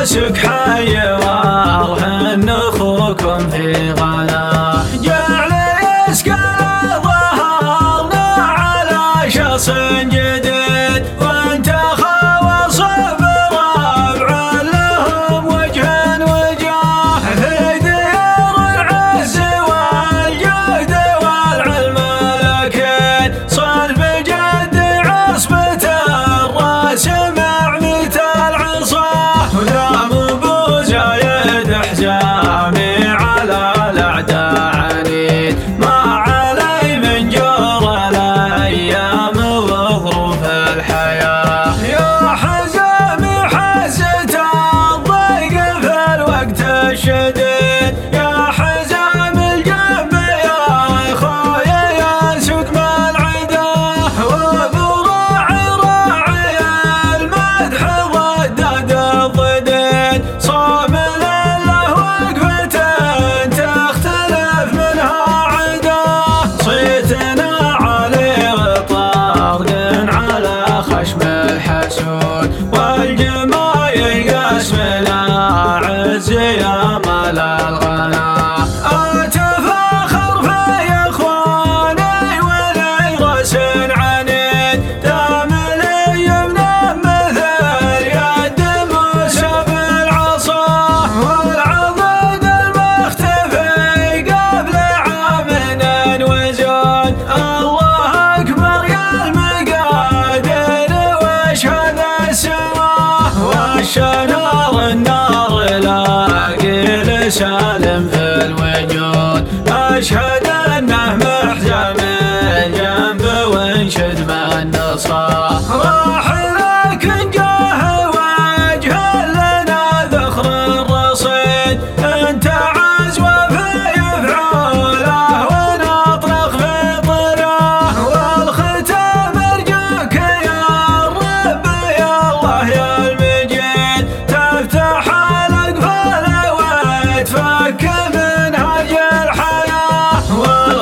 راسك حي والهن اخوكم في غلا جعل يسكن ظهرنا على شخص جديد وانت خواص بربع لهم وجه وجاه في ديار العز والجود والعلم الاكيد صلب جد عصبة الراس مع مثل عصاه ودام ابو زايد حزامي على الاعداء عنيد ما علي من جور الايام وظروف الحياه يا حزامي حزت الضيق في الوقت الشديد يا حزام الجنب يا خويا يا سقم العدا وبراعي راعي المدح ضداد الضدين صامل له وقفة تختلف منها عدا صيتنا علي وطارق على خشم الحسود والجمايل قسمنا عز يا مال الغنا اتفاخر في اخواني ولي راس عنيد دام لي يمنى مثل يد موسى بالعصا والعضد المختفي قبل عام وزاد الله اكبر يا المقادير واشهد السماء والشنار النار لاقي لسالم في الوجود اشهد انه محزم الجنب وانشد من نصاه راح لكن جاه وجه لنا ذخر الرصيد انت عزوه في فعوله ونطلق في طراه والختام ارجوك يا رب يا الله يا المجيد تفتح الاقفال وتفك منهج الحياه